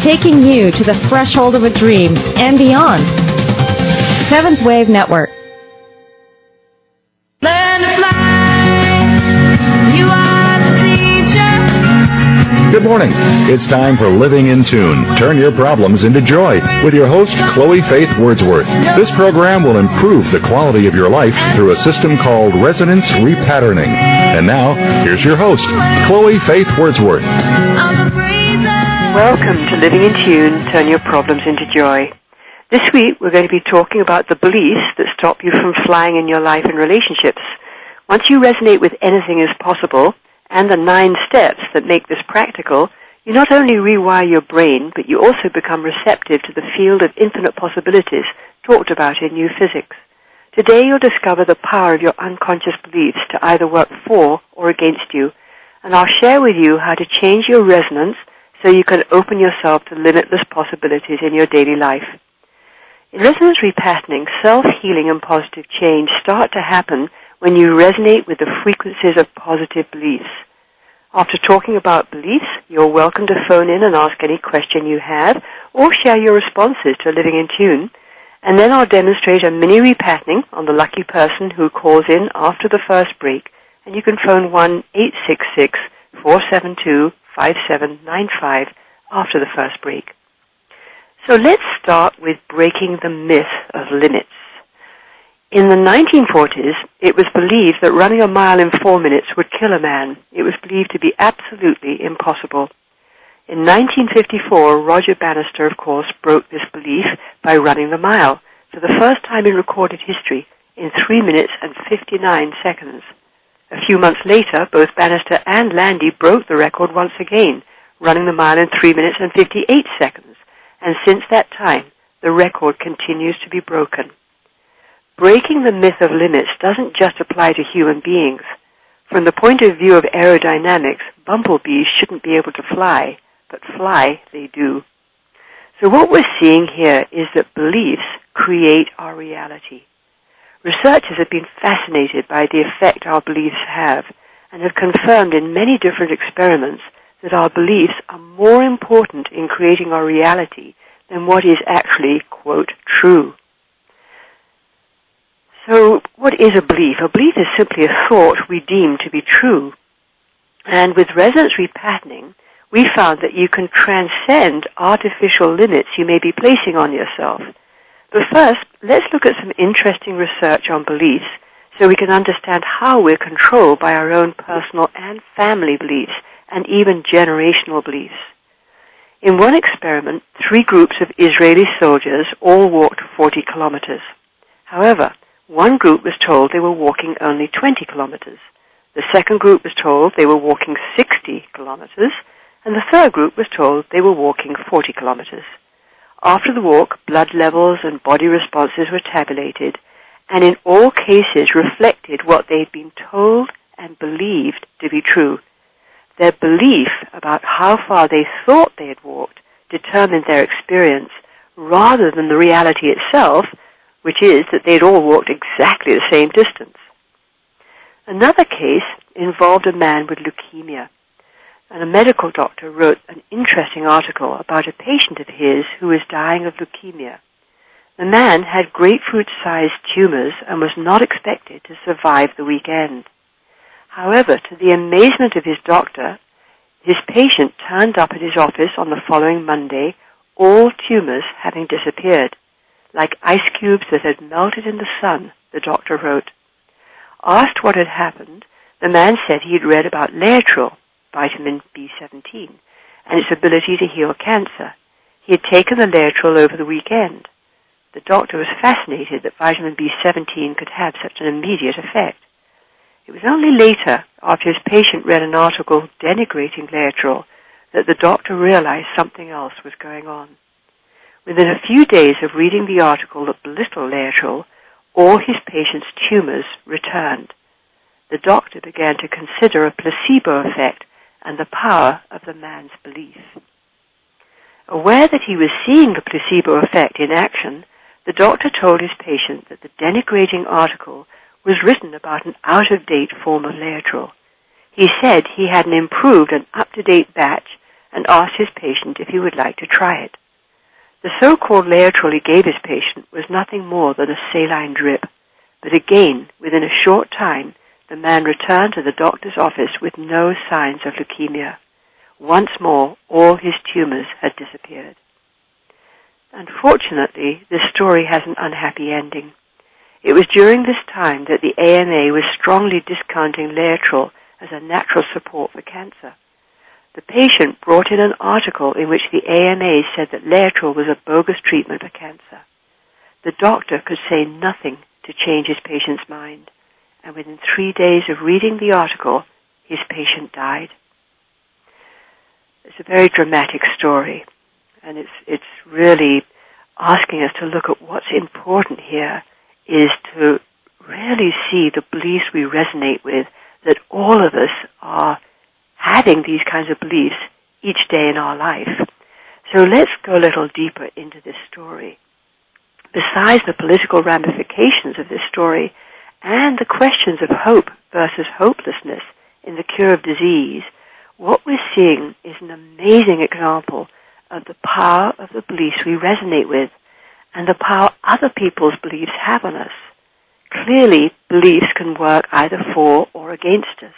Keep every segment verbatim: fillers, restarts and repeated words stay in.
taking you to the threshold of a dream and beyond. Seventh Wave Network. Learn to fly. You are the teacher. Good morning. It's time for Living in Tune. Turn your problems into joy with your host, Chloe Faith Wordsworth. This program will improve the quality of your life through a system called resonance repatterning. And now, here's your host, Chloe Faith Wordsworth. Welcome to Living in Tune. Turn your problems into joy. This week, we're going to be talking about the beliefs that stop you from flying in your life and relationships. Once you resonate with anything is possible, and the nine steps that make this practical, you not only rewire your brain, but you also become receptive to the field of infinite possibilities talked about in New Physics. Today, you'll discover the power of your unconscious beliefs to either work for or against you, and I'll share with you how to change your resonance so you can open yourself to limitless possibilities in your daily life. In resonance repatterning, self-healing and positive change start to happen when you resonate with the frequencies of positive beliefs. After talking about beliefs, you're welcome to phone in and ask any question you have or share your responses to Living in Tune, and then I'll demonstrate a mini repatterning on the lucky person who calls in after the first break, and you can phone one eight six six, four seven two, five seven nine five after the first break. So let's start with breaking the myth of limits. In the nineteen forties, it was believed that running a mile in four minutes would kill a man. It was believed to be absolutely impossible. In nineteen fifty-four, Roger Bannister, of course, broke this belief by running the mile for the first time in recorded history in three minutes and fifty-nine seconds. A few months later, both Bannister and Landy broke the record once again, running the mile in three minutes and fifty-eight seconds. And since that time, the record continues to be broken. Breaking the myth of limits doesn't just apply to human beings. From the point of view of aerodynamics, bumblebees shouldn't be able to fly, but fly they do. So what we're seeing here is that beliefs create our reality. Researchers have been fascinated by the effect our beliefs have and have confirmed in many different experiments that our beliefs are more important in creating our reality than what is actually, quote, true. So what is a belief? A belief is simply a thought we deem to be true. And with resonance repatterning, we found that you can transcend artificial limits you may be placing on yourself. But first, let's look at some interesting research on beliefs so we can understand how we're controlled by our own personal and family beliefs and even generational beliefs. In one experiment, three groups of Israeli soldiers all walked forty kilometers. However, one group was told they were walking only twenty kilometers. The second group was told they were walking sixty kilometers, and the third group was told they were walking forty kilometers. After the walk, blood levels and body responses were tabulated, and in all cases reflected what they'd been told and believed to be true. Their belief about how far they thought they had walked determined their experience rather than the reality itself, which is that they'd all walked exactly the same distance. Another case involved a man with leukemia, and a medical doctor wrote an interesting article about a patient of his who was dying of leukemia. The man had grapefruit-sized tumors and was not expected to survive the weekend. However, to the amazement of his doctor, his patient turned up at his office on the following Monday, all tumors having disappeared, like ice cubes that had melted in the sun, the doctor wrote. Asked what had happened, the man said he had read about Laetrile, vitamin B seventeen, and its ability to heal cancer. He had taken the Laetrile over the weekend. The doctor was fascinated that vitamin B seventeen could have such an immediate effect. It was only later, after his patient read an article denigrating Laetrile, that the doctor realized something else was going on. Within a few days of reading the article that belittled Laetrile, all his patient's tumors returned. The doctor began to consider a placebo effect and the power of the man's belief. Aware that he was seeing the placebo effect in action, the doctor told his patient that the denigrating article was written about an out-of-date form of Laetrile. He said he had an improved and up-to-date batch and asked his patient if he would like to try it. The so-called Laetrile he gave his patient was nothing more than a saline drip, but again, within a short time, the man returned to the doctor's office with no signs of leukemia. Once more, all his tumors had disappeared. Unfortunately, this story has an unhappy ending. It was during this time that the A M A was strongly discounting Laetrile as a natural support for cancer. The patient brought in an article in which the A M A said that Laetrile was a bogus treatment for cancer. The doctor could say nothing to change his patient's mind, and within three days of reading the article, his patient died. It's a very dramatic story, and it's it's really asking us to look at what's important here is to really see the beliefs we resonate with, that all of us are having these kinds of beliefs each day in our life. So let's go a little deeper into this story. Besides the political ramifications of this story and the questions of hope versus hopelessness in the cure of disease, what we're seeing is an amazing example of the power of the beliefs we resonate with and the power other people's beliefs have on us. Clearly, beliefs can work either for or against us.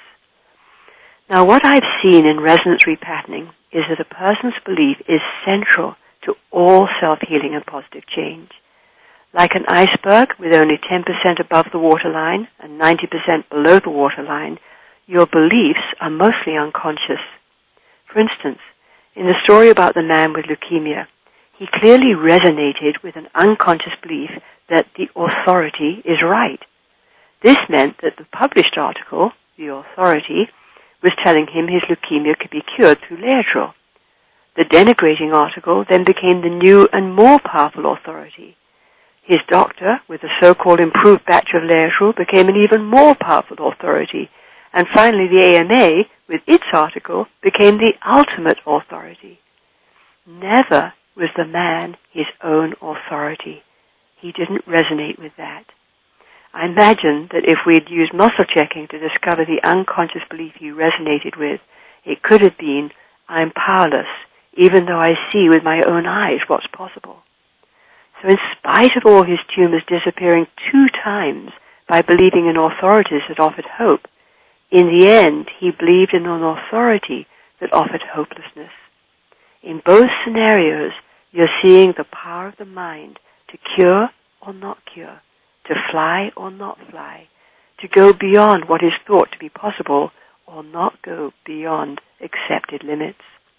Now, what I've seen in resonance repatterning is that a person's belief is central to all self-healing and positive change. Like an iceberg with only ten percent above the waterline and ninety percent below the waterline, your beliefs are mostly unconscious. For instance, in the story about the man with leukemia, he clearly resonated with an unconscious belief that the authority is right. This meant that the published article, the authority, was telling him his leukemia could be cured through Laetrile. The denigrating article then became the new and more powerful authority. His doctor, with the so-called improved batch of Laetrile, became an even more powerful authority. And finally, the A M A, with its article, became the ultimate authority. Never was the man his own authority. He didn't resonate with that. I imagine that if we'd used muscle checking to discover the unconscious belief he resonated with, it could have been, I'm powerless, even though I see with my own eyes what's possible. So in spite of all his tumors disappearing two times by believing in authorities that offered hope, in the end he believed in an authority that offered hopelessness. In both scenarios, you're seeing the power of the mind to cure or not cure, to fly or not fly, to go beyond what is thought to be possible or not go beyond accepted limits.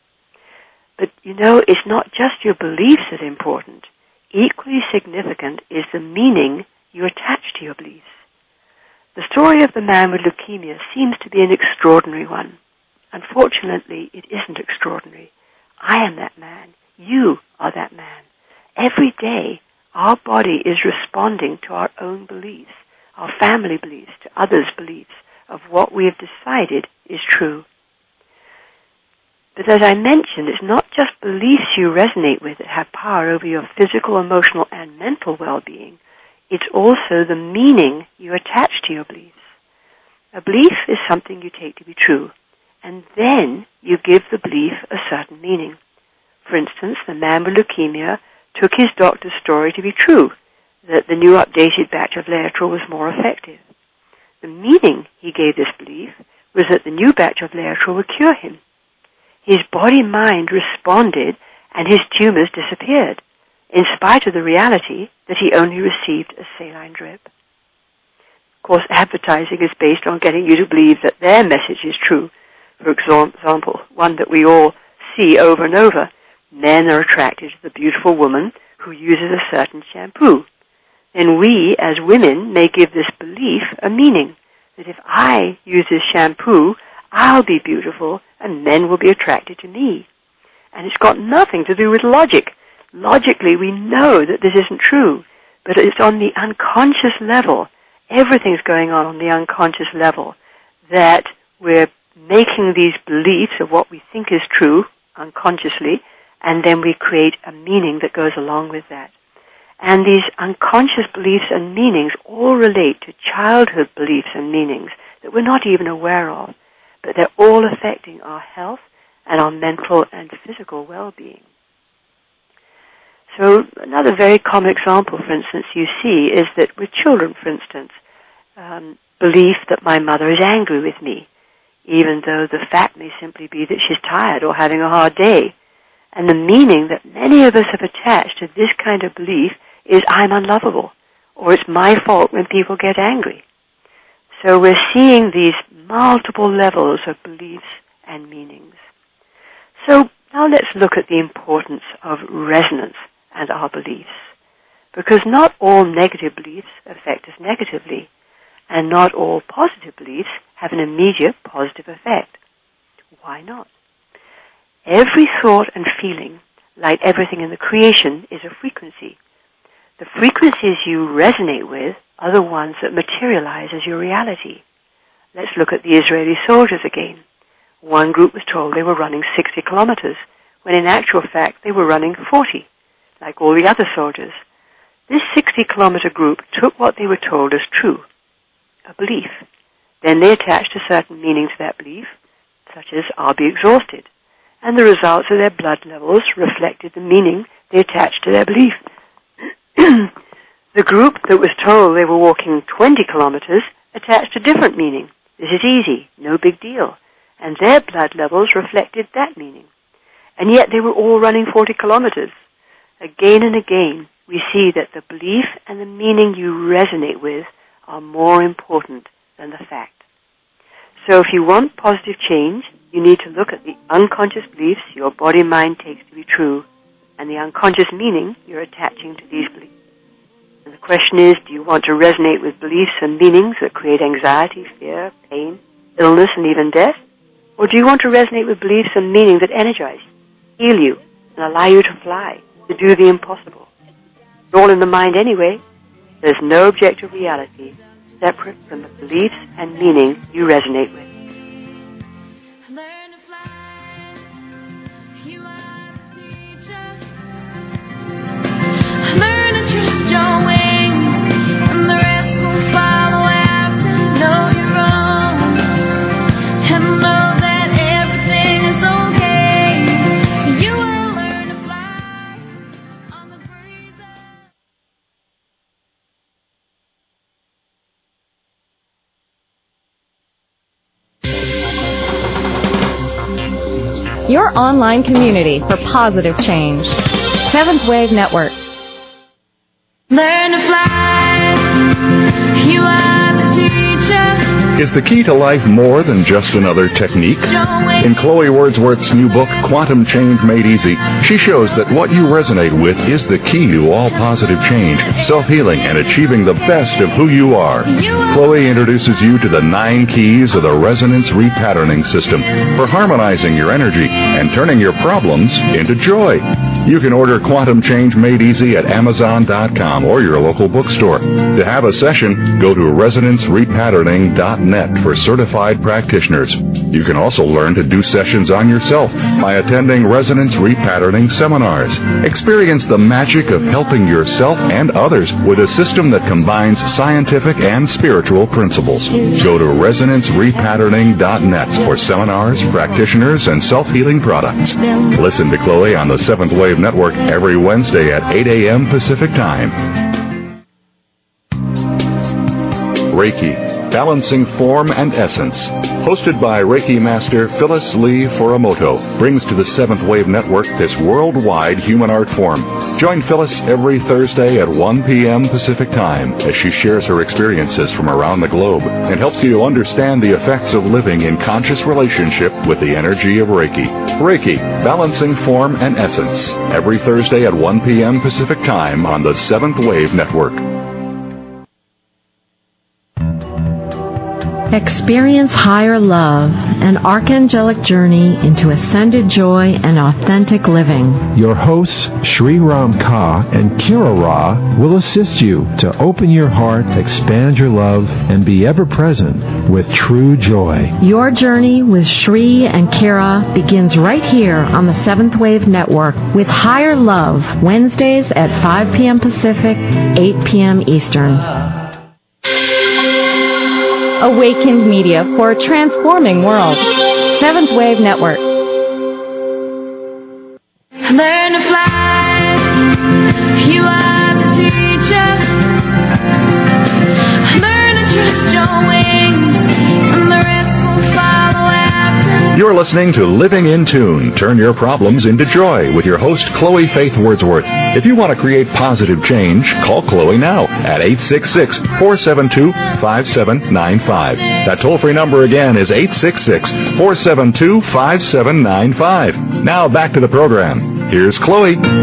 But you know, it's not just your beliefs that are important. Equally significant is the meaning you attach to your beliefs. The story of the man with leukemia seems to be an extraordinary one. Unfortunately, it isn't extraordinary. I am that man. You are that man. Every day, our body is responding to our own beliefs, our family beliefs, to others' beliefs of what we have decided is true. But as I mentioned, it's not just beliefs you resonate with that have power over your physical, emotional, and mental well-being. It's also the meaning you attach to your beliefs. A belief is something you take to be true, and then you give the belief a certain meaning. For instance, the man with leukemia took his doctor's story to be true, that the new updated batch of Laetrile was more effective. The meaning he gave this belief was that the new batch of Laetrile would cure him. His body-mind responded, and his tumors disappeared, in spite of the reality that he only received a saline drip. Of course, advertising is based on getting you to believe that their message is true. For example, one that we all see over and over. Men are attracted to the beautiful woman who uses a certain shampoo. Then we, as women, may give this belief a meaning, that if I use this shampoo, I'll be beautiful and men will be attracted to me. And it's got nothing to do with logic. Logically, we know that this isn't true, but it's on the unconscious level. Everything's going on on the unconscious level, that we're making these beliefs of what we think is true unconsciously, and then we create a meaning that goes along with that. And these unconscious beliefs and meanings all relate to childhood beliefs and meanings that we're not even aware of, but they're all affecting our health and our mental and physical well-being. So another very common example, for instance, you see is that with children, for instance, um, belief that my mother is angry with me, even though the fact may simply be that she's tired or having a hard day. And the meaning that many of us have attached to this kind of belief is I'm unlovable, or it's my fault when people get angry. So we're seeing these multiple levels of beliefs and meanings. So now let's look at the importance of resonance and our beliefs. Because not all negative beliefs affect us negatively, and not all positive beliefs have an immediate positive effect. Why not? Every thought and feeling, like everything in the creation, is a frequency. The frequencies you resonate with are the ones that materialize as your reality. Let's look at the Israeli soldiers again. One group was told they were running sixty kilometers, when in actual fact they were running forty, like all the other soldiers. This sixty-kilometer group took what they were told as true, a belief. Then they attached a certain meaning to that belief, such as, I'll be exhausted. And the results of their blood levels reflected the meaning they attached to their belief. The group that was told they were walking twenty kilometers attached a different meaning. This is easy, no big deal. And their blood levels reflected that meaning. And yet they were all running forty kilometers. Again and again, we see that the belief and the meaning you resonate with are more important than the fact. So if you want positive change, you need to look at the unconscious beliefs your body-mind takes to be true, and the unconscious meaning you're attaching to these beliefs. And the question is, do you want to resonate with beliefs and meanings that create anxiety, fear, pain, illness, and even death? Or do you want to resonate with beliefs and meaning that energize you, heal you, and allow you to fly, to do the impossible? It's all in the mind anyway. There's no objective reality separate from the beliefs and meaning you resonate with. Learn to fly. You are the teacher. Learn to trust your wings, and the rest will follow after. Know you're wrong, and know that everything is okay. You will learn to fly on the breeze. Your online community for positive change. Seventh Wave Network. Learn to fly. You are the teacher. Is the key to life more than just another technique? In Chloe Wordsworth's new book, Quantum Change Made Easy, she shows that what you resonate with is the key to all positive change, self-healing, and achieving the best of who you are. Chloe introduces you to the nine keys of the resonance repatterning system for harmonizing your energy and turning your problems into joy. You can order Quantum Change Made Easy at Amazon dot com or your local bookstore. To have a session, go to resonance repatterning dot net for certified practitioners. You can also learn to do sessions on yourself by attending Resonance Repatterning seminars. Experience the magic of helping yourself and others with a system that combines scientific and spiritual principles. Go to resonance repatterning dot net for seminars, practitioners, and self-healing products. Listen to Chloe on the Seventh Wave Network every Wednesday at eight a.m. Pacific Time. Reiki, Balancing Form and Essence, hosted by Reiki Master Phyllis Lee Furamoto, brings to the Seventh Wave Network this worldwide human art form. Join Phyllis every Thursday at one p.m. Pacific Time as she shares her experiences from around the globe and helps you to understand the effects of living in conscious relationship with the energy of Reiki. Reiki, Balancing Form and Essence, every Thursday at one p.m. Pacific Time on the Seventh Wave Network. Experience higher love, an archangelic journey into ascended joy and authentic living. Your hosts, Sri Ram Ka and Kira Ra, will assist you to open your heart, expand your love, and be ever present with true joy. Your journey with Sri and Kira begins right here on the Seventh Wave Network with Higher Love, Wednesdays at five p.m. Pacific, eight p.m. Eastern. Awakened media for a transforming world. Seventh Wave Network. Learn to fly. You are the teacher. Learn to trust your wings, and the rest will follow after. You're listening to Living in Tune. Turn your problems into joy with your host, Chloe Faith Wordsworth. If you want to create positive change, call Chloe now at eight six six, four seven two, five seven nine five. That toll-free number again is eight six six, four seven two, five seven nine five. Now back to the program. Here's Chloe. Back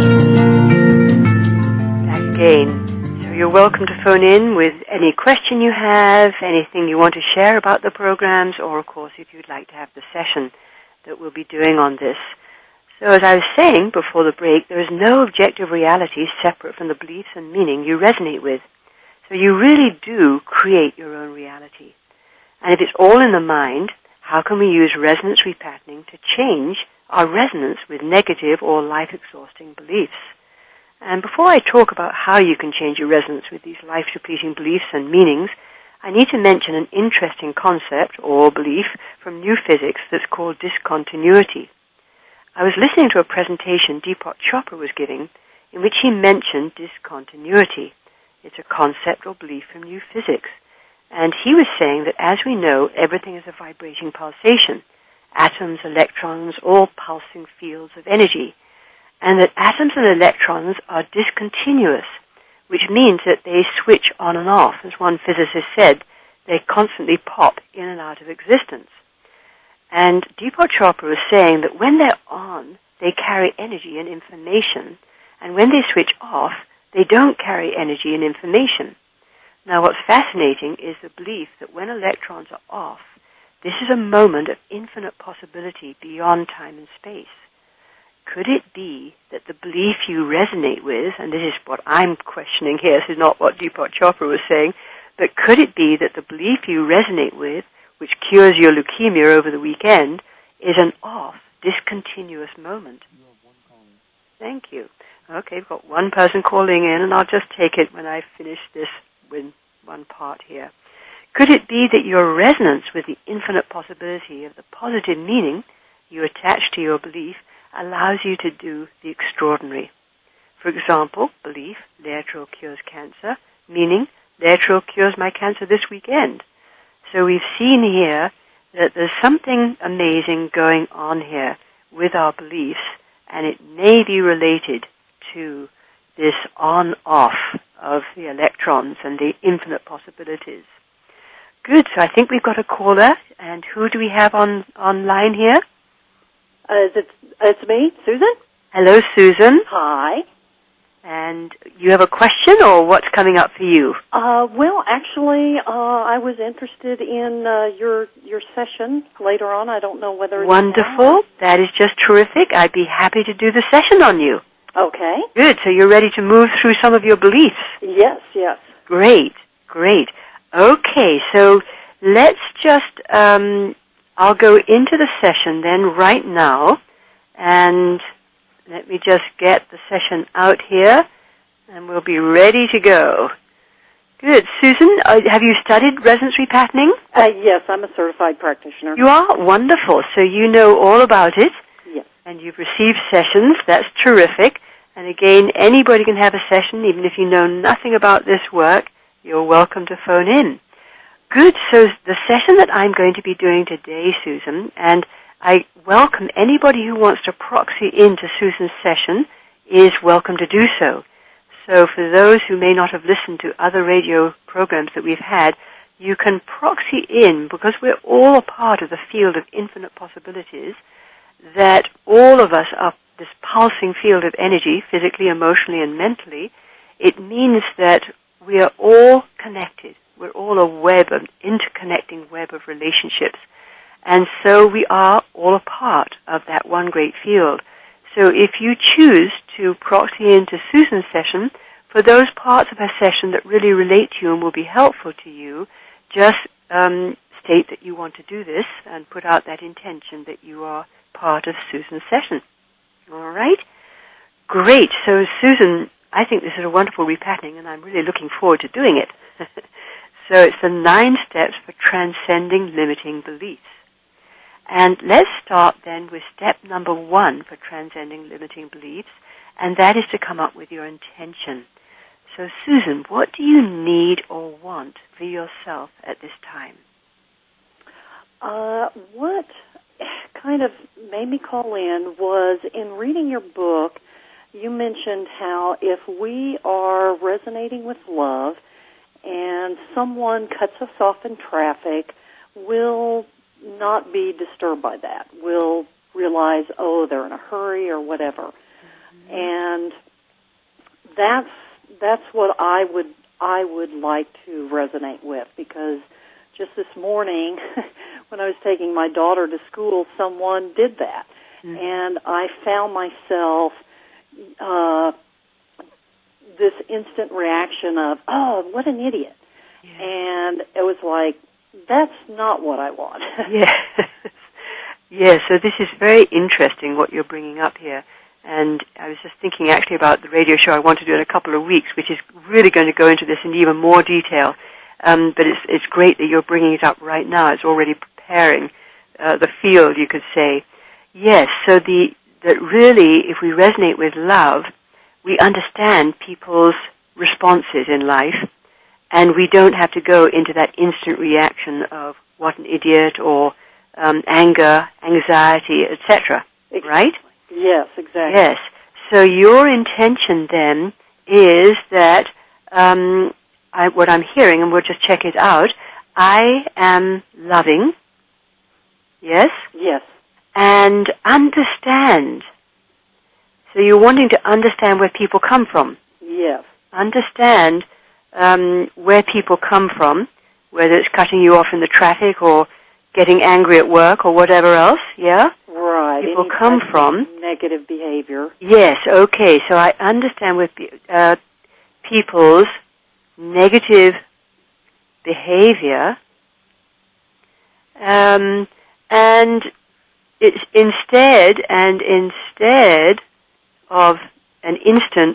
again. So you're welcome to phone in with any question you have, anything you want to share about the programs, or, of course, if you'd like to have the session that we'll be doing on this. So as I was saying before the break, there is no objective reality separate from the beliefs and meaning you resonate with. So you really do create your own reality. And if it's all in the mind, how can we use resonance repatterning to change our resonance with negative or life-exhausting beliefs? And before I talk about how you can change your resonance with these life-depleting beliefs and meanings, I need to mention an interesting concept or belief from new physics that's called discontinuity. I was listening to a presentation Deepak Chopra was giving in which he mentioned discontinuity. It's a concept or belief from new physics. And he was saying that as we know, everything is a vibrating pulsation. Atoms, electrons, all pulsing fields of energy. And that atoms and electrons are discontinuous, which means that they switch on and off. As one physicist said, they constantly pop in and out of existence. And Deepak Chopra was saying that when they're on, they carry energy and information, and when they switch off, they don't carry energy and information. Now, what's fascinating is the belief that when electrons are off, this is a moment of infinite possibility beyond time and space. Could it be that the belief you resonate with, and this is what I'm questioning here, this is not what Deepak Chopra was saying, but could it be that the belief you resonate with, which cures your leukemia over the weekend, is an off, discontinuous moment? Thank you. Okay, we've got one person calling in, and I'll just take it when I finish this with one part here. Could it be that your resonance with the infinite possibility of the positive meaning you attach to your belief allows you to do the extraordinary? For example, belief, Laetrile cures cancer, meaning Laetrile cures my cancer this weekend. So we've seen here that there's something amazing going on here with our beliefs, and it may be related to this on-off of the electrons and the infinite possibilities. Good, so I think we've got a caller, and who do we have on online here? Uh, it's, it's me, Susan. Hello, Susan. Hi. And you have a question, or what's coming up for you? Uh, well, actually, uh, I was interested in uh, your your session later on. I don't know whether it's Wonderful. now. That is just terrific. I'd be happy to do the session on you. Okay. Good, so you're ready to move through some of your beliefs. Yes, yes. Great, great. Okay, so let's just, um, I'll go into the session then right now, and let me just get the session out here, and we'll be ready to go. Good. Susan, uh, have you studied resonance repatterning? Uh, yes, I'm a certified practitioner. You are? Wonderful. So you know all about it. Yes. And you've received sessions. That's terrific. And again, anybody can have a session, even if you know nothing about this work. You're welcome to phone in. Good. So the session that I'm going to be doing today, Susan, and I welcome anybody who wants to proxy into Susan's session is welcome to do so. So for those who may not have listened to other radio programs that we've had, you can proxy in, because we're all a part of the field of infinite possibilities, that all of us are this pulsing field of energy, physically, emotionally, and mentally. It means that we are all connected. We're all a web, an interconnecting web of relationships. And so we are all a part of that one great field. So if you choose to proxy into Susan's session, for those parts of her session that really relate to you and will be helpful to you, just um, state that you want to do this and put out that intention that you are part of Susan's session. All right? Great. So, Susan, I think this is a wonderful repatterning, and I'm really looking forward to doing it. So it's the nine steps for transcending limiting beliefs. And let's start then with step number one for transcending limiting beliefs, and that is to come up with your intention. So, Susan, what do you need or want for yourself at this time? Uh, what kind of made me call in was in reading your book, you mentioned how if we are resonating with love and someone cuts us off in traffic, we'll not be disturbed by that. We'll realize, oh, they're in a hurry or whatever. Mm-hmm. And that's that's what I would I would like to resonate with, because just this morning when I was taking my daughter to school, someone did that. Mm-hmm. And I found myself uh, this instant reaction of, oh, what an idiot. Yeah. And it was like, that's not what I want. Yes. Yes, so this is very interesting what you're bringing up here. And I was just thinking actually about the radio show I want to do in a couple of weeks, which is really going to go into this in even more detail. Um, but it's, it's great that you're bringing it up right now. It's already preparing uh, the field, you could say. Yes, so the that really, if we resonate with love, we understand people's responses in life, and we don't have to go into that instant reaction of what an idiot or um, anger, anxiety, et cetera. Exactly. Right? Yes, exactly. Yes. So your intention then is that um, I, what I'm hearing, and we'll just check it out, I am loving, yes? Yes. And understand. So you're wanting to understand where people come from. Yes. Understand um, where people come from, whether it's cutting you off in the traffic or getting angry at work or whatever else, yeah? Right. People Any come from. Negative behavior. Yes, okay. So I understand with uh, people's negative behavior, um, and it's instead, and instead of an instant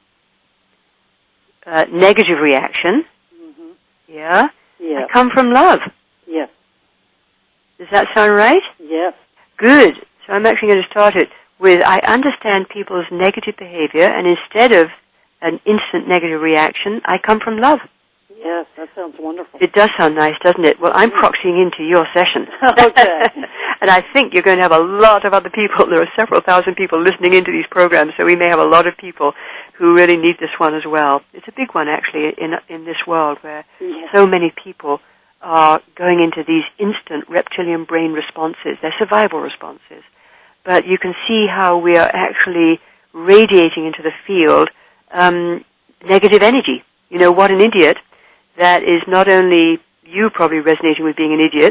uh, negative reaction, mm-hmm. yeah, yes. I come from love. Yes. Does that sound right? Yes. Good. So I'm actually going to start it with, I understand people's negative behavior, and instead of an instant negative reaction, I come from love. Yes, that sounds wonderful. It does sound nice, doesn't it? Well, I'm proxying into your session. Okay. And I think you're going to have a lot of other people. There are several thousand people listening into these programs, so we may have a lot of people who really need this one as well. It's a big one, actually, in in this world where yes. so many people are going into these instant reptilian brain responses. They're survival responses. But you can see how we are actually radiating into the field um, negative energy. You know, what an idiot. That is not only you probably resonating with being an idiot,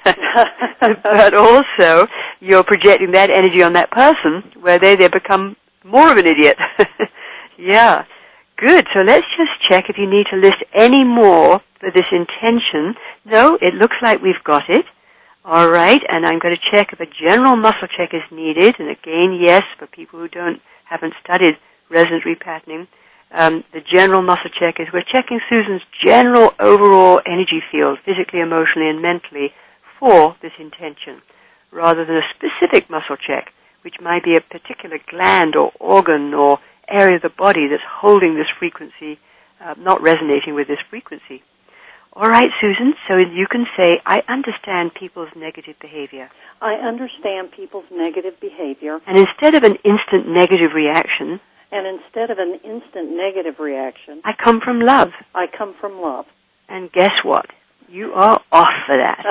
but also you're projecting that energy on that person where they then become more of an idiot. Yeah. Good. So let's just check if you need to list any more for this intention. No, it looks like we've got it. All right. And I'm going to check if a general muscle check is needed. And again, yes, for people who don't haven't studied resonance repatterning. Um, the general muscle check is we're checking Susan's general overall energy field, physically, emotionally, and mentally, for this intention, rather than a specific muscle check, which might be a particular gland or organ or area of the body that's holding this frequency, uh, not resonating with this frequency. All right, Susan, so you can say, I understand people's negative behavior. I understand people's negative behavior. And instead of an instant negative reaction, And instead of an instant negative reaction, I come from love. I come from love. And guess what? You are off for that.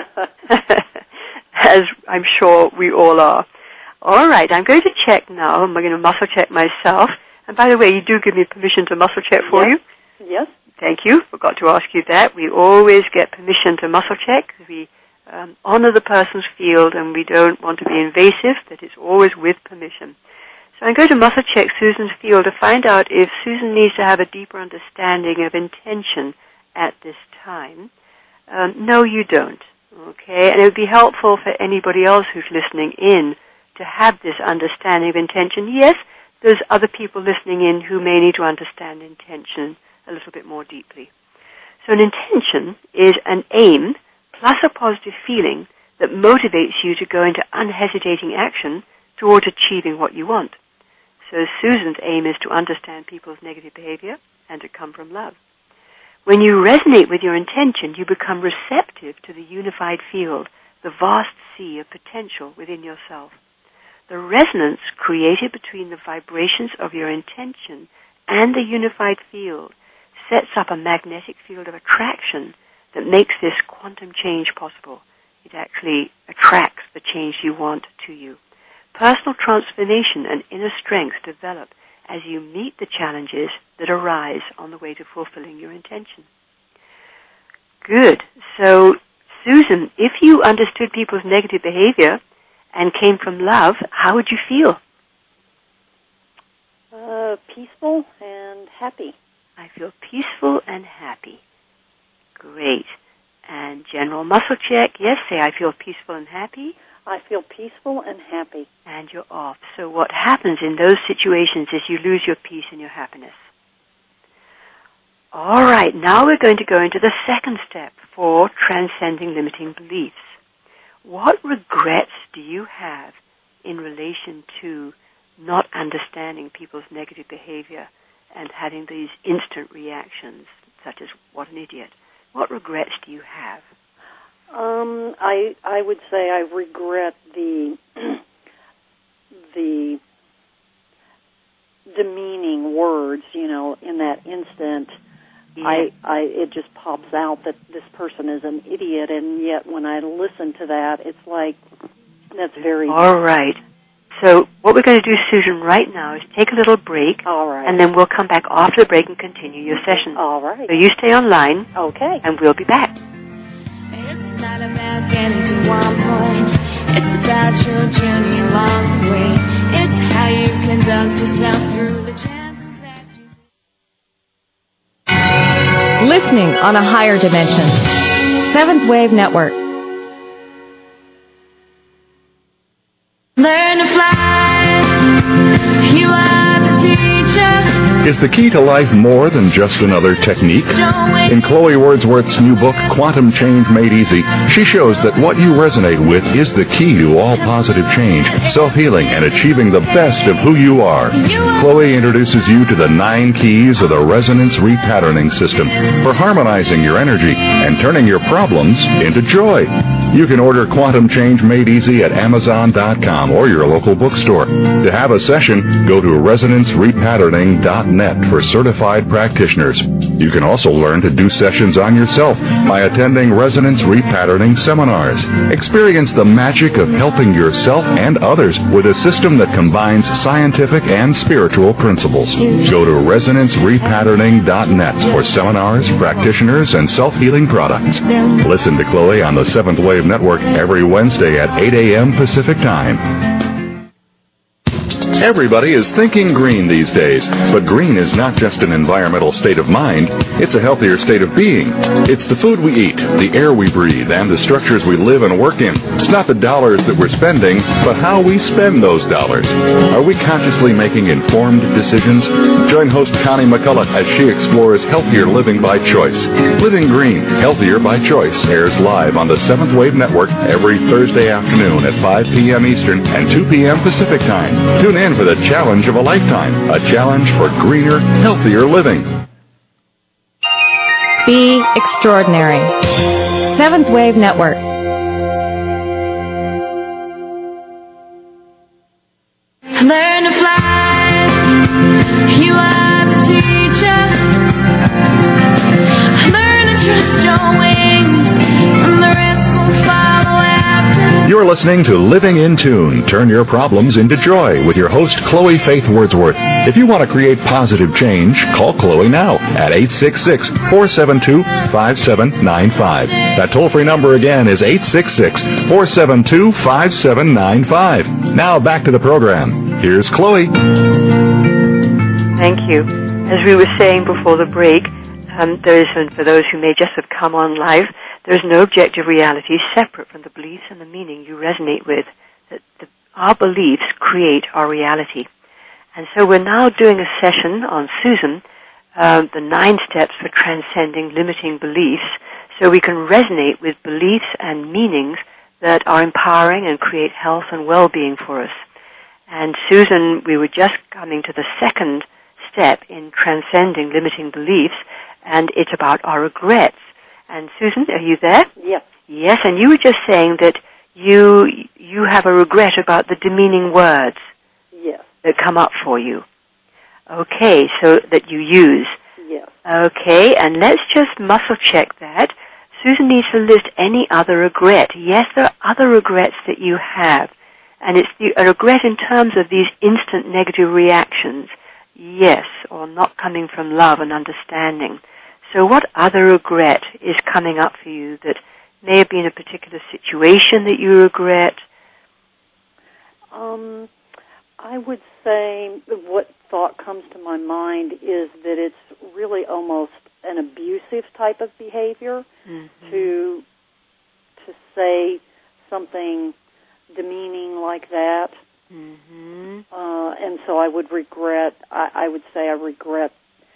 As I'm sure we all are. All right, I'm going to check now. I'm going to muscle check myself. And by the way, you do give me permission to muscle check for yes. you? Yes. Thank you. Forgot to ask you that. We always get permission to muscle check. We um, honor the person's field, and we don't want to be invasive, but it's always with permission. So I'm going to muscle check Susan's field to find out if Susan needs to have a deeper understanding of intention at this time. Um, no, you don't. Okay? And it would be helpful for anybody else who's listening in to have this understanding of intention. Yes, there's other people listening in who may need to understand intention a little bit more deeply. So an intention is an aim plus a positive feeling that motivates you to go into unhesitating action towards achieving what you want. So Susan's aim is to understand people's negative behavior and to come from love. When you resonate with your intention, you become receptive to the unified field, the vast sea of potential within yourself. The resonance created between the vibrations of your intention and the unified field sets up a magnetic field of attraction that makes this quantum change possible. It actually attracts the change you want to you. Personal transformation and inner strength develop as you meet the challenges that arise on the way to fulfilling your intention. Good. So, Susan, if you understood people's negative behavior and came from love, how would you feel? Uh, peaceful and happy. I feel peaceful and happy. Great. And general muscle check. Yes, say I feel peaceful and happy. I feel peaceful and happy. And you're off. So what happens in those situations is you lose your peace and your happiness. All right, now we're going to go into the second step for transcending limiting beliefs. What regrets do you have in relation to not understanding people's negative behavior and having these instant reactions, such as, what an idiot? What regrets do you have? Um, I I would say I regret the the demeaning words. You know, in that instant, yeah. I I it just pops out that this person is an idiot, and yet when I listen to that, it's like that's very all right. So what we're going to do, Susan, right now is take a little break. All right. And then we'll come back after the break and continue your session. All right. So you stay online. Okay. And we'll be back. It's not about getting to one point. It's about your journey along the way. It's how you conduct yourself through the chances that you... Listening on a higher dimension. Seventh Wave Network. Learn to fly. You are the teacher. Is the key to life more than just another technique? In Chloe Wordsworth's new book, Quantum Change Made Easy, she shows that what you resonate with is the key to all positive change, self-healing, and achieving the best of who you are. Chloe introduces you to the nine keys of the resonance repatterning system for harmonizing your energy and turning your problems into joy. You can order Quantum Change Made Easy at Amazon dot com or your local bookstore. To have a session, go to resonance repatterning dot net for certified practitioners. You can also learn to do sessions on yourself by attending Resonance Repatterning seminars. Experience the magic of helping yourself and others with a system that combines scientific and spiritual principles. Go to resonance repatterning dot net for seminars, practitioners, and self-healing products. Listen to Chloe on the Seventh Wave Network every Wednesday at eight a.m. Pacific Time. Everybody is thinking green these days, but green is not just an environmental state of mind, it's a healthier state of being. It's the food we eat, the air we breathe, and the structures we live and work in. It's not the dollars that we're spending, but how we spend those dollars. Are we consciously making informed decisions? Join host Connie McCullough as she explores healthier living by choice. Living Green, Healthier by Choice airs live on the Seventh Wave Network every Thursday afternoon at five p.m. Eastern and two p.m. Pacific Time. Tune in for the challenge of a lifetime, a challenge for greener, healthier living. Be extraordinary. Seventh Wave Network. Learn to fly. You are the teacher. Learn to trust your wings, and the rest will follow after. You're listening to Living in Tune. Turn your problems into joy with your host, Chloe Faith Wordsworth. If you want to create positive change, call Chloe now at eight six six, four seven two, five seven nine five. That toll-free number again is eight six six, four seven two, five seven nine five. Now back to the program. Here's Chloe. Thank you. As we were saying before the break, um, there is, and for those who may just have come on live, there is no objective reality separate from the beliefs and the meaning you resonate with. That the, our beliefs create our reality. And so we're now doing a session on Susan, um, the nine steps for transcending limiting beliefs, so we can resonate with beliefs and meanings that are empowering and create health and well-being for us. And Susan, we were just coming to the second step in transcending limiting beliefs, and it's about our regrets. And Susan, are you there? Yes. Yes, and you were just saying that you you have a regret about the demeaning words Yes. that come up for you. Okay, so that you use. Yes. Okay, and let's just muscle check that. Susan needs to list any other regret. Yes, there are other regrets that you have, and it's the, a regret in terms of these instant negative reactions. Yes, or not coming from love and understanding. So what other regret is coming up for you that may have been a particular situation that you regret? Um, I would say what thought comes to my mind is that it's really almost an abusive type of behavior mm-hmm. to to say something demeaning like that. Mm-hmm. Uh, and so I would regret, I, I would say I regret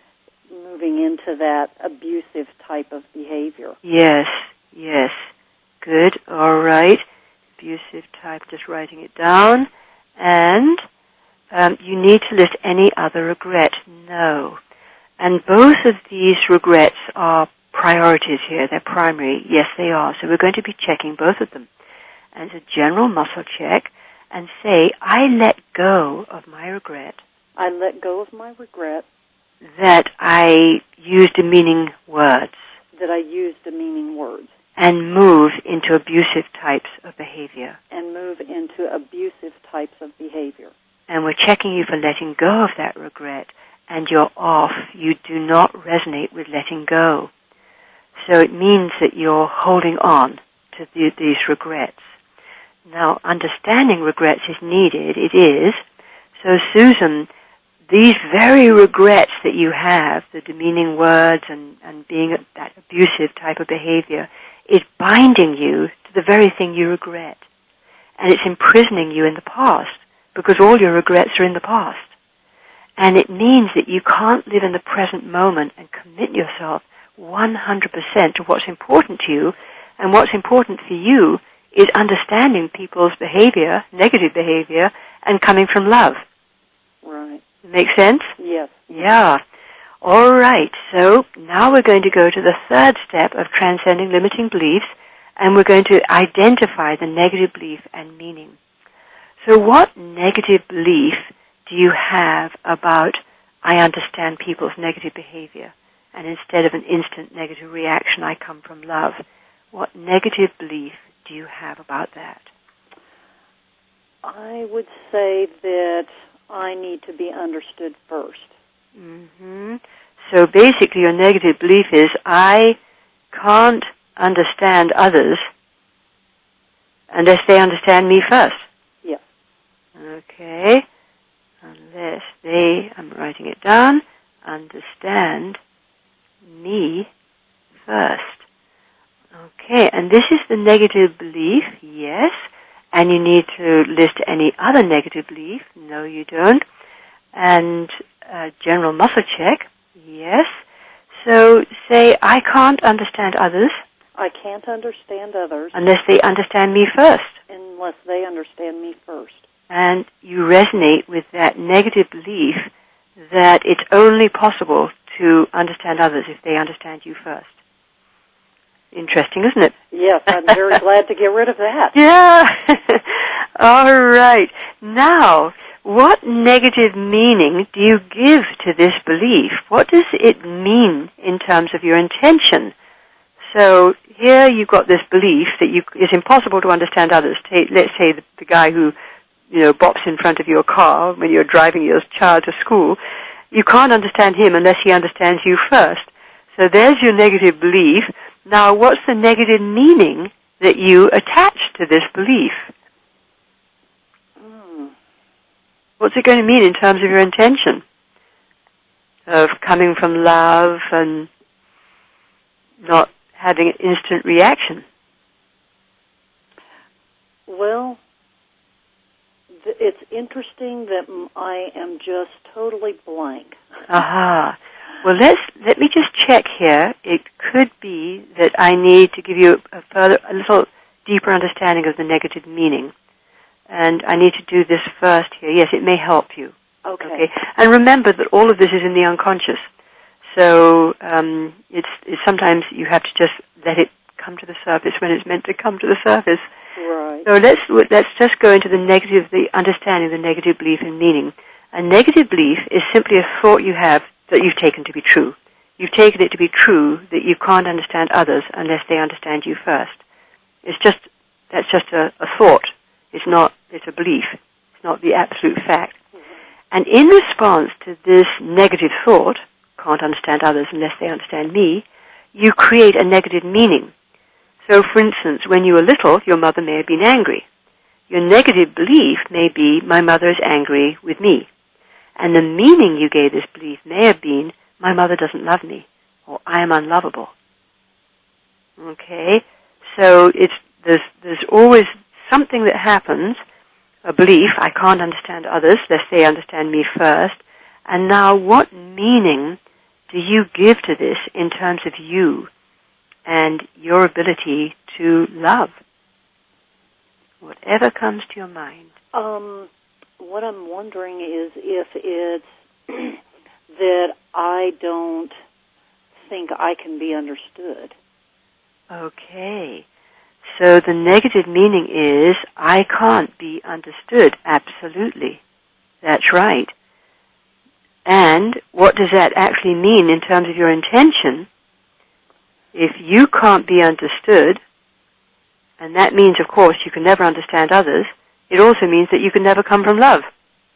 moving into that abusive type of behavior. Yes, yes. Good, all right. Abusive type, just writing it down. And um, you need to list any other regret. No. And both of these regrets are priorities here. They're primary. Yes, they are. So we're going to be checking both of them. And it's a general muscle check. And say, I let go of my regret. I let go of my regret. That I used demeaning words. That I used demeaning words. And move into abusive types of behavior. And move into abusive types of behavior. And we're checking you for letting go of that regret. And you're off. You do not resonate with letting go. So it means that you're holding on to the, these regrets. Now, understanding regrets is needed. It is. So, Susan, these very regrets that you have, the demeaning words and, and being that abusive type of behavior, is binding you to the very thing you regret. And it's imprisoning you in the past, because all your regrets are in the past. And it means that you can't live in the present moment and commit yourself one hundred percent to what's important to you. And what's important for you is understanding people's behavior, negative behavior, and coming from love. Right. Make sense? Yes. Yeah. All right. So now we're going to go to the third step of transcending limiting beliefs, and we're going to identify the negative belief and meaning. So what negative belief do you have about, I understand people's negative behavior, and instead of an instant negative reaction, I come from love? What negative belief do you have about that? I would say that I need to be understood first. Mm-hmm. So basically your negative belief is, I can't understand others unless they understand me first. Yes. Okay. Unless they, I'm writing it down, understand me first. Okay, and this is the negative belief, yes, and you need to list any other negative belief. No, you don't. And uh, general muscle check, yes. So say, I can't understand others. I can't understand others. Unless they understand me first. Unless they understand me first. And you resonate with that negative belief that it's only possible to understand others if they understand you first. Interesting, isn't it? Yes, I'm very glad to get rid of that. Yeah. All right. Now, what negative meaning do you give to this belief? What does it mean in terms of your intention? So here you've got this belief that you, it's impossible to understand others. Take, let's say the, the guy who, you know, bops in front of your car when you're driving your child to school. You can't understand him unless he understands you first. So there's your negative belief. Now, what's the negative meaning that you attach to this belief? Mm. What's it going to mean in terms of your intention? Of coming from love and not having an instant reaction? Well, th- it's interesting that m- I am just totally blank. Aha. Well, let's, let me just check here. It could be that I need to give you a further, a little deeper understanding of the negative meaning. And I need to do this first here. Yes, it may help you. Okay. Okay. And remember that all of this is in the unconscious. So um, it's, it's sometimes you have to just let it come to the surface when it's meant to come to the surface. Right. So let's let's just go into the negative, the understanding of the negative belief and meaning. A negative belief is simply a thought you have that you've taken to be true. You've taken it to be true that you can't understand others unless they understand you first. It's just that's just a, a thought. It's not. It's a belief. It's not the absolute fact. Mm-hmm. And in response to this negative thought, can't understand others unless they understand me, you create a negative meaning. So, for instance, when you were little, your mother may have been angry. Your negative belief may be, my mother is angry with me. And the meaning you gave this belief may have been, my mother doesn't love me, or I am unlovable. Okay? So it's there's there's always something that happens, a belief, I can't understand others lest they understand me first. And now what meaning do you give to this in terms of you and your ability to love? Whatever comes to your mind. Um, what I'm wondering is if it's that I don't think I can be understood. Okay. So the negative meaning is, I can't be understood. Absolutely. That's right. And what does that actually mean in terms of your intention? If you can't be understood, and that means, of course, you can never understand others, it also means that you can never come from love.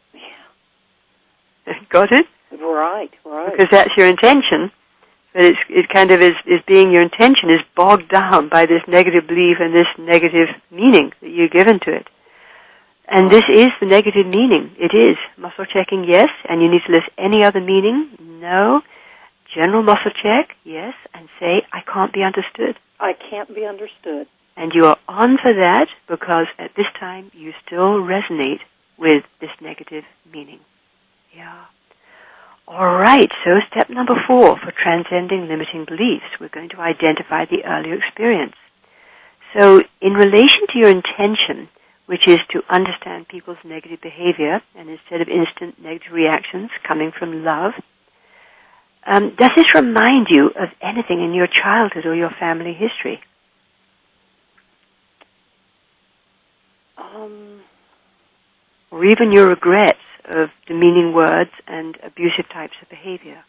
Yeah. Got it? Right, right. Because that's your intention. But it's, it kind of is, is being your intention is bogged down by this negative belief and this negative meaning that you've given to it. And this is the negative meaning. It is. Muscle checking, yes. And you need to list any other meaning? No. General muscle check, yes. And say, I can't be understood. I can't be understood. And you are on for that because at this time you still resonate with this negative meaning. Yeah. All right, so step number four for transcending limiting beliefs. We're going to identify the earlier experience. So in relation to your intention, which is to understand people's negative behavior, and instead of instant negative reactions coming from love, um, does this remind you of anything in your childhood or your family history? Um, or even your regrets of demeaning words and abusive types of behavior?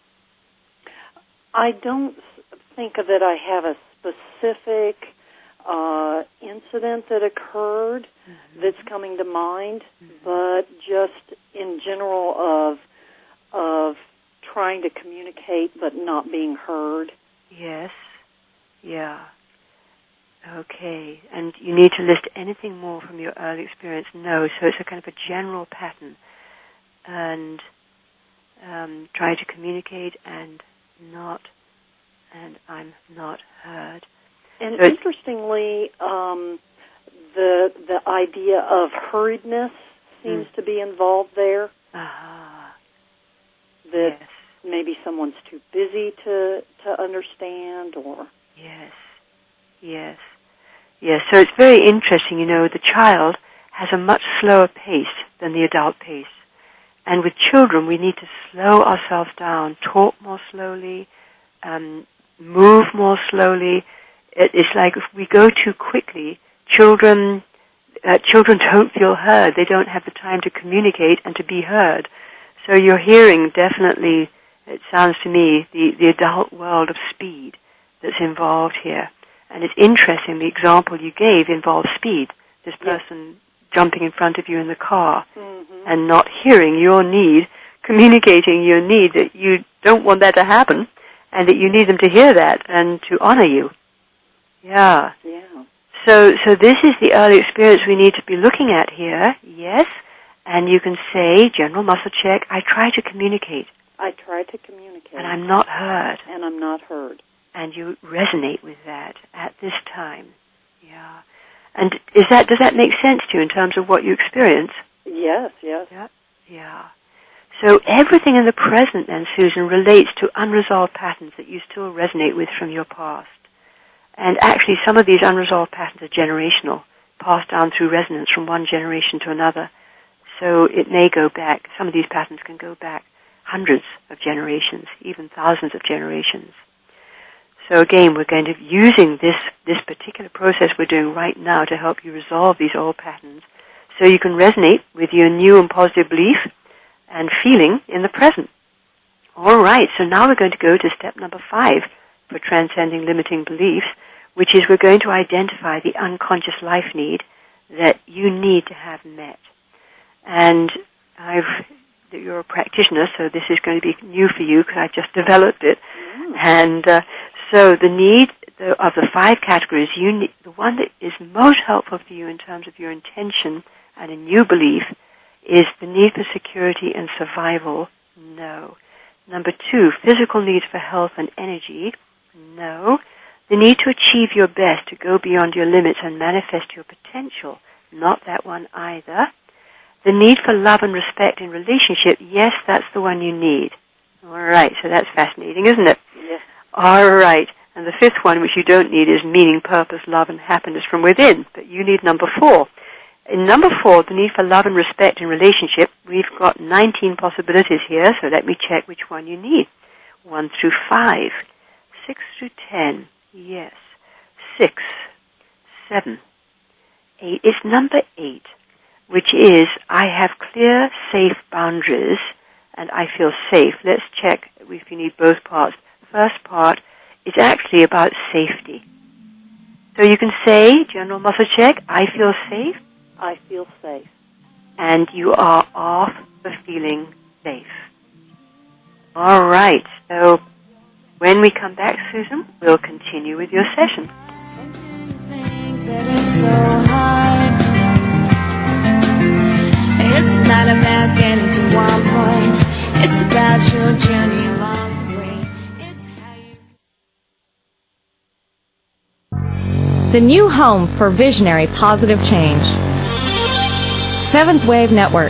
I don't think of it. I have a specific uh, incident that occurred mm-hmm. that's coming to mind, mm-hmm. but just in general of of trying to communicate but not being heard. Yes. Yeah. Okay. And you need to list anything more from your early experience? No. So it's a kind of a general pattern. And um, try to communicate and not, and I'm not heard. And so interestingly, um, the the idea of hurriedness seems mm. to be involved there. Ah. That yes. maybe someone's too busy to to understand, or yes, yes, yes. So it's very interesting. You know, the child has a much slower pace than the adult pace. And with children, we need to slow ourselves down, talk more slowly, um, move more slowly. It, it's like if we go too quickly, children uh, children don't feel heard. They don't have the time to communicate and to be heard. So your hearing definitely, it sounds to me, the, the adult world of speed that's involved here. And it's interesting, the example you gave involves speed. This person... Yes. Jumping in front of you in the car mm-hmm. and not hearing your need, communicating your need that you don't want that to happen and that you need them to hear that and to honor you. Yeah. Yeah. So, so this is the early experience we need to be looking at here, yes, and you can say, general muscle check, I try to communicate. I try to communicate. And I'm not heard. And I'm not heard. And you resonate with that at this time. Yeah. And is that does that make sense to you in terms of what you experience? Yes, yes. Yeah. Yeah. So everything in the present then, Susan, relates to unresolved patterns that you still resonate with from your past. And actually, some of these unresolved patterns are generational, passed down through resonance from one generation to another. So it may go back, some of these patterns can go back hundreds of generations, even thousands of generations. So again, we're going to be using this, this particular process we're doing right now to help you resolve these old patterns so you can resonate with your new and positive belief and feeling in the present. All right, so now we're going to go to step number five for transcending limiting beliefs, which is we're going to identify the unconscious life need that you need to have met. And I've, you're a practitioner, so this is going to be new for you because I just developed it. Mm. And uh, so the need the, of the five categories, you need, the one that is most helpful for you in terms of your intention and a new belief is the need for security and survival. No. Number two, physical needs for health and energy. No. The need to achieve your best, to go beyond your limits and manifest your potential. Not that one either. The need for love and respect in relationship. Yes, that's the one you need. All right, so that's fascinating, isn't it? Yes. All right. And the fifth one, which you don't need, is meaning, purpose, love, and happiness from within. But you need number four. In number four, the need for love and respect in relationship, we've got nineteen possibilities here, so let me check which one you need. One through five. Six through ten. Yes. Six. Seven. Eight. It's number eight, which is, I have clear, safe boundaries, and I feel safe. Let's check if you need both parts. The first part is actually about safety. So you can say, general muscle check, I feel safe. I feel safe. And you are off the feeling safe. All right. So when we come back, Susan, we'll continue with your session. It's not about getting to one point. It's about your journey along the way. It's how you... The new home for visionary positive change. Seventh Wave Network.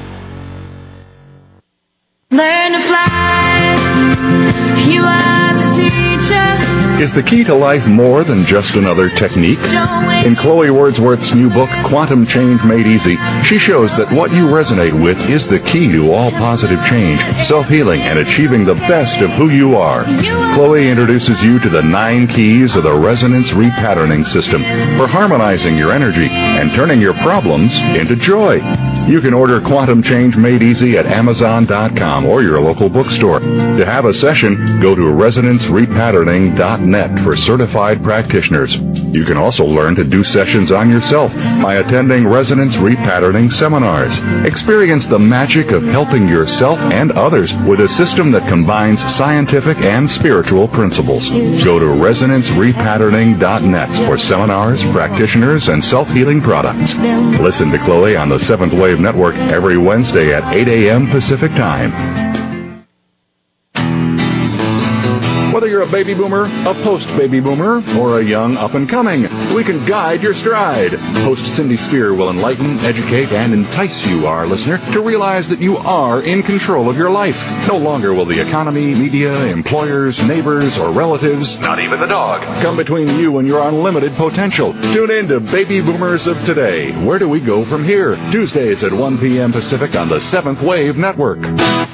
Learn to fly. You are the teacher. Is the key to life more than just another technique? In Chloe Wordsworth's new book, Quantum Change Made Easy, she shows that what you resonate with is the key to all positive change, self-healing, and achieving the best of who you are. Chloe introduces you to the nine keys of the Resonance Repatterning System for harmonizing your energy and turning your problems into joy. You can order Quantum Change Made Easy at Amazon dot com or your local bookstore. To have a session, go to resonance repatterning dot net for certified practitioners. You can also learn to do sessions on yourself by attending Resonance Repatterning seminars. Experience the magic of helping yourself and others with a system that combines scientific and spiritual principles. Go to resonance repatterning dot net for seminars, practitioners, and self-healing products. Listen to Chloe on the Seventh Wave Network every Wednesday at eight a.m. Pacific Time. Whether you're a baby boomer, a post-baby boomer, or a young up-and-coming, we can guide your stride. Host Cindy Spear will enlighten, educate, and entice you, our listener, to realize that you are in control of your life. No longer will the economy, media, employers, neighbors, or relatives, not even the dog, come between you and your unlimited potential. Tune in to Baby Boomers of Today. Where do we go from here? Tuesdays at one p.m. Pacific on the Seventh Wave Network.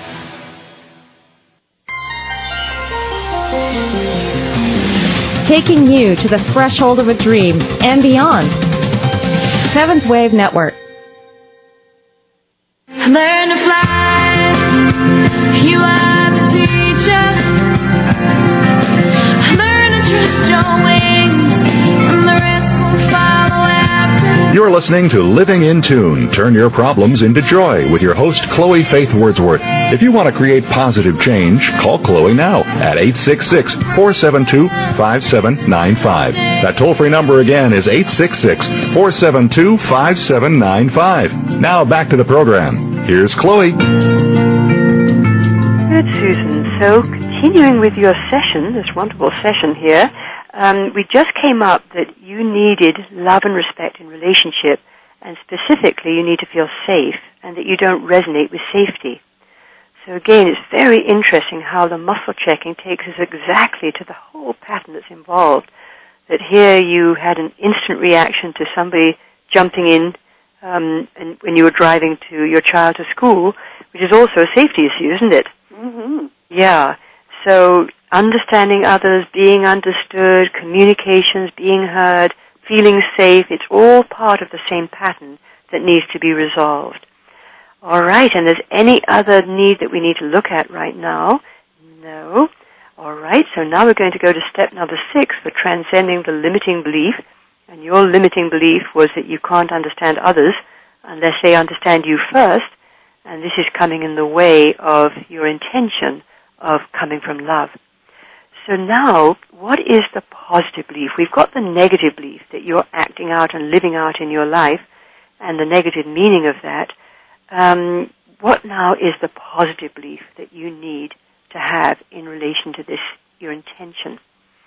Taking you to the threshold of a dream and beyond. Seventh Wave Network. Learn to fly. You are the teacher. Learn to trust your wings, and the rest will follow after. You're listening to Living in Tune. Turn your problems into joy with your host, Chloe Faith Wordsworth. If you want to create positive change, call Chloe now at eight six six, four seven two, five seven nine five. That toll-free number again is eight six six, four seven two, five seven nine five. Now back to the program. Here's Chloe. Good, Susan. So continuing with your session, this wonderful session here, um, we just came up that you needed love and respect in relationship, and specifically you need to feel safe and that you don't resonate with safety. So again, it's very interesting how the muscle checking takes us exactly to the whole pattern that's involved. that here you had an instant reaction to somebody jumping in um, and when you were driving to your child to school, which is also a safety issue, isn't it? Mm-hmm. Yeah. So understanding others, being understood, communications, being heard, feeling safe, it's all part of the same pattern that needs to be resolved. All right, and there's any other need that we need to look at right now? No. All right, so now we're going to go to step number six for transcending the limiting belief. And your limiting belief was that you can't understand others unless they understand you first. And this is coming in the way of your intention of coming from love. So now, what is the positive belief? We've got the negative belief that you're acting out and living out in your life, and the negative meaning of that. Um, what now is the positive belief that you need to have in relation to this, your intention?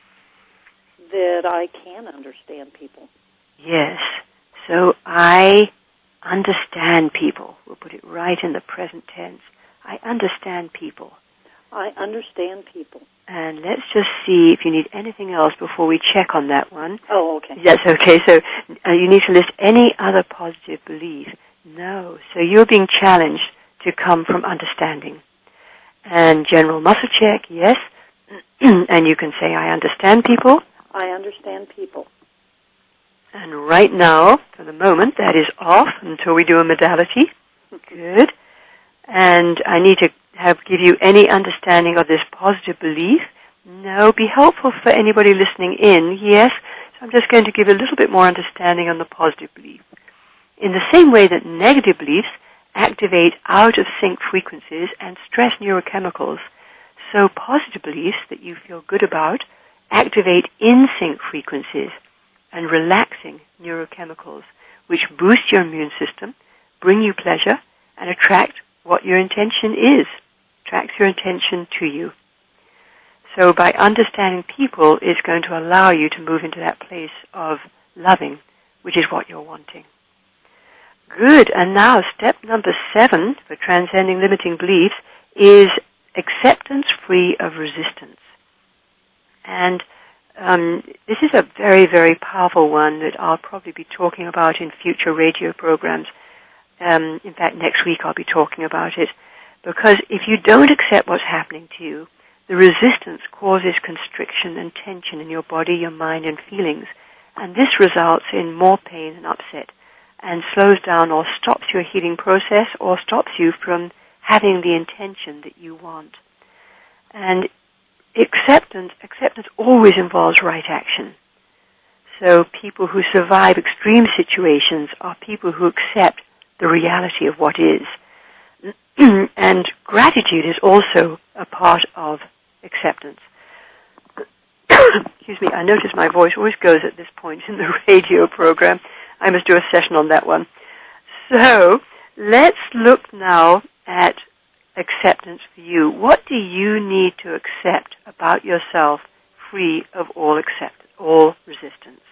That I can understand people. Yes. So I understand people. We'll put it right in the present tense. I understand people. I understand people. And let's just see if you need anything else before we check on that one. Oh, okay. That's okay. So uh, you need to list any other positive belief. No. So you're being challenged to come from understanding. And general muscle check, yes. And you can say, I understand people. I understand people. And right now, for the moment, that is off until we do a modality. Good. And I need to have give you any understanding of this positive belief. No. Be helpful for anybody listening in. Yes. So I'm just going to give a little bit more understanding on the positive belief. In the same way that negative beliefs activate out-of-sync frequencies and stress neurochemicals, so positive beliefs that you feel good about activate in-sync frequencies and relaxing neurochemicals, which boost your immune system, bring you pleasure, and attract what your intention is, attracts your intention to you. So by understanding people is going to allow you to move into that place of loving, which is what you're wanting. Good. And now step number seven for transcending limiting beliefs is acceptance free of resistance. And um, this is a very, very powerful one that I'll probably be talking about in future radio programs. Um, in fact, next week I'll be talking about it. Because if you don't accept what's happening to you, the resistance causes constriction and tension in your body, your mind, and feelings. And this results in more pain and upset, and slows down or stops your healing process or stops you from having the intention that you want. And acceptance, acceptance always involves right action. So people who survive extreme situations are people who accept the reality of what is. And gratitude is also a part of acceptance. Excuse me, I notice my voice always goes at this point in the radio program. I must do a session on that one. So let's look now at acceptance for you. What do you need to accept about yourself free of all accept, all resistance?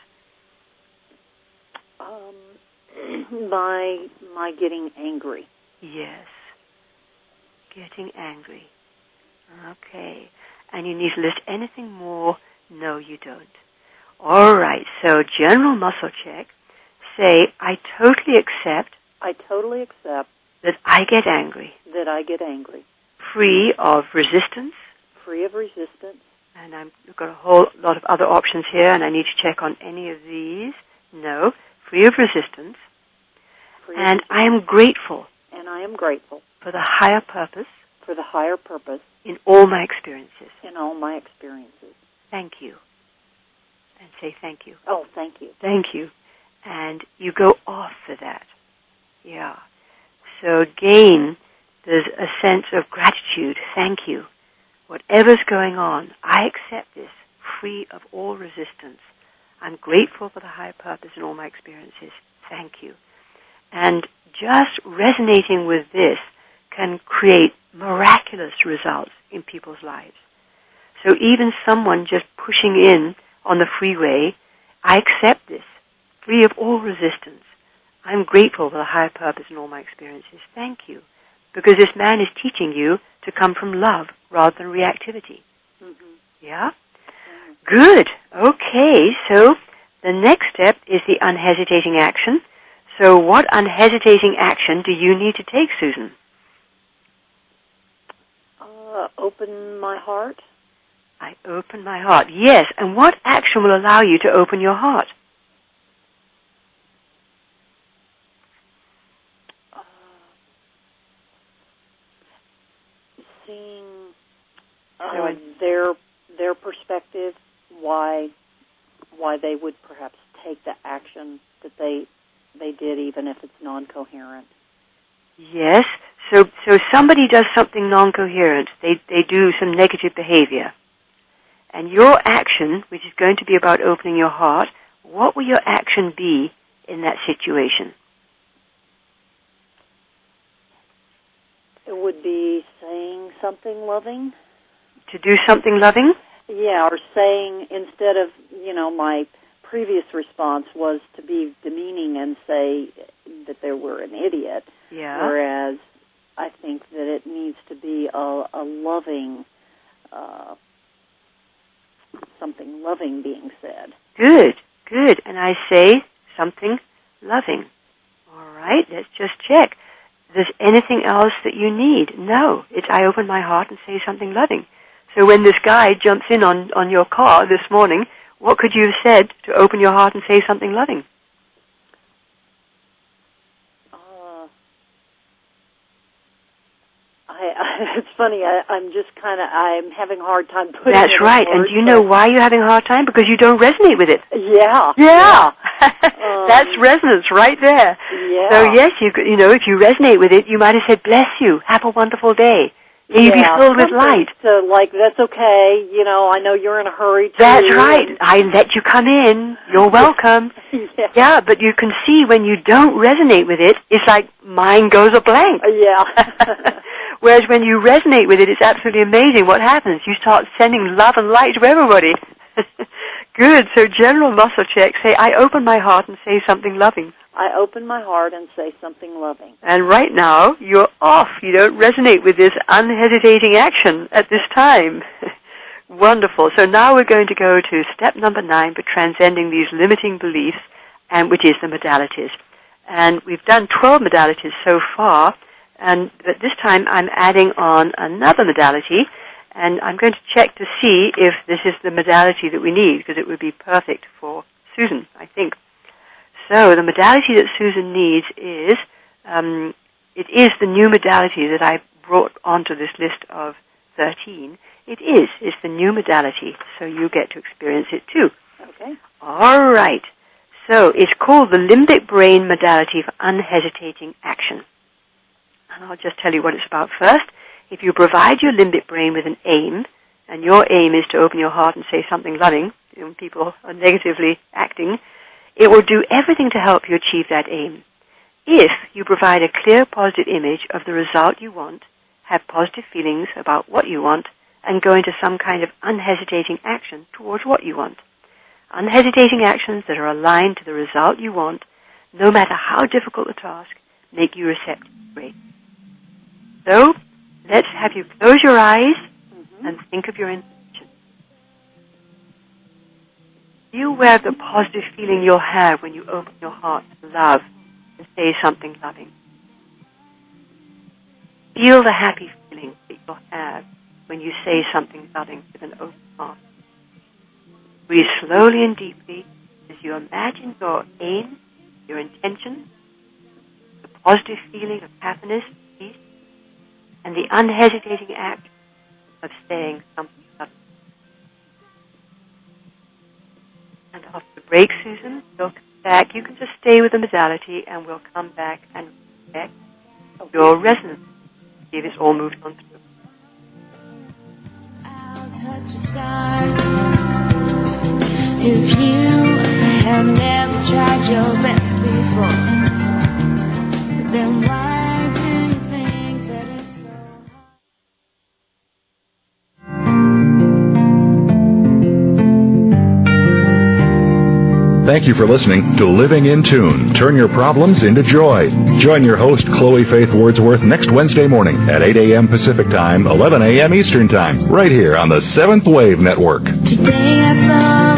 Um, my my getting angry. Yes. Getting angry. Okay. And you need to list anything more? No, you don't. All right. So general muscle check. Say, I totally accept. I totally accept that I get angry. That I get angry. Free of resistance. Free of resistance. And I've got a whole lot of other options here, and I need to check on any of these. No. Free of resistance. Free and of I am grateful. And I am grateful. For the higher purpose. For the higher purpose. In all my experiences. In all my experiences. Thank you. And say thank you. Oh, thank you. Thank you. And you go off for that. Yeah. So again, there's a sense of gratitude. Thank you. Whatever's going on, I accept this, free of all resistance. I'm grateful for the higher purpose in all my experiences. Thank you. And just resonating with this can create miraculous results in people's lives. So even someone just pushing in on the freeway, I accept this, free of all resistance. I'm grateful for the higher purpose in all my experiences. Thank you. Because this man is teaching you to come from love rather than reactivity. Mm-hmm. Yeah? Mm-hmm. Good. Okay, so the next step is the unhesitating action. So what unhesitating action do you need to take, Susan? Uh, open my heart. I open my heart. Yes, and what action will allow you to open your heart? Uh, seeing uh, their their perspective, why why they would perhaps take the action that they they did, even if it's non-coherent. Yes. So so somebody does something non-coherent. They they do some negative behavior. And your action, which is going to be about opening your heart, what will your action be in that situation? It would be saying something loving. To do something loving? Yeah, or saying, instead of, you know, my previous response was to be demeaning and say that they were an idiot. Yeah. Whereas I think that it needs to be a, a loving, uh, something loving being said. Good, good. And I say something loving. All right, let's just check. Is there anything else that you need? No. It's I open my heart and say something loving. So when this guy jumps in on, on your car this morning, what could you have said to open your heart and say something loving? Uh, I, I, it's funny, I, I'm just kind of, I'm having a hard time putting That's it right. in words, And do you know why you're having a hard time? Because you don't resonate with it. Yeah. Yeah. um, That's resonance right there. Yeah. So yes, you could- you know, if you resonate with it, you might have said, bless you, have a wonderful day. May you yeah, be filled with light. So, like, that's okay. You know, I know you're in a hurry. Too, That's right. and... I let you come in. You're welcome. yeah. Yeah, but you can see when you don't resonate with it, it's like mind goes a blank. Yeah. Whereas when you resonate with it, it's absolutely amazing what happens. You start sending love and light to everybody. Good. So general muscle check. Say, I open my heart and say something loving. I open my heart and say something loving. And right now, you're off. You don't resonate with this unhesitating action at this time. Wonderful. So now we're going to go to step number nine for transcending these limiting beliefs, and which is the modalities. And we've done twelve modalities so far, and but this time I'm adding on another modality, and I'm going to check to see if this is the modality that we need, because it would be perfect for Susan, I think. So the modality that Susan needs is, um, it is the new modality that I brought onto this list of thirteen. It is. It's the new modality, so you get to experience it too. Okay. All right. So it's called the limbic brain modality for unhesitating action. And I'll just tell you what it's about first. If you provide your limbic brain with an aim, and your aim is to open your heart and say something loving, when people are negatively acting, it will do everything to help you achieve that aim. If you provide a clear, positive image of the result you want, have positive feelings about what you want, and go into some kind of unhesitating action towards what you want. Unhesitating actions that are aligned to the result you want, no matter how difficult the task, make you receptive to grace. So, let's have you close your eyes mm-hmm. and think of your intention. Be aware of the positive feeling you'll have when you open your heart to love and say something loving. Feel the happy feeling that you'll have when you say something loving with an open heart. Breathe slowly and deeply as you imagine your aim, your intention, the positive feeling of happiness, peace, and the unhesitating act of saying something loving. And after the break, Susan, we'll come back. You can just stay with the modality, and we'll come back and check your resonance. See if it's all moved on through. I'll touch a star. If you have never tried your best before, then why do you think that it's so hard? Thank you for listening to Living in Tune. Turn your problems into joy. Join your host, Chloe Faith Wordsworth, next Wednesday morning at eight a.m. Pacific Time, eleven a.m. Eastern Time, right here on the Seventh Wave Network. Today I thought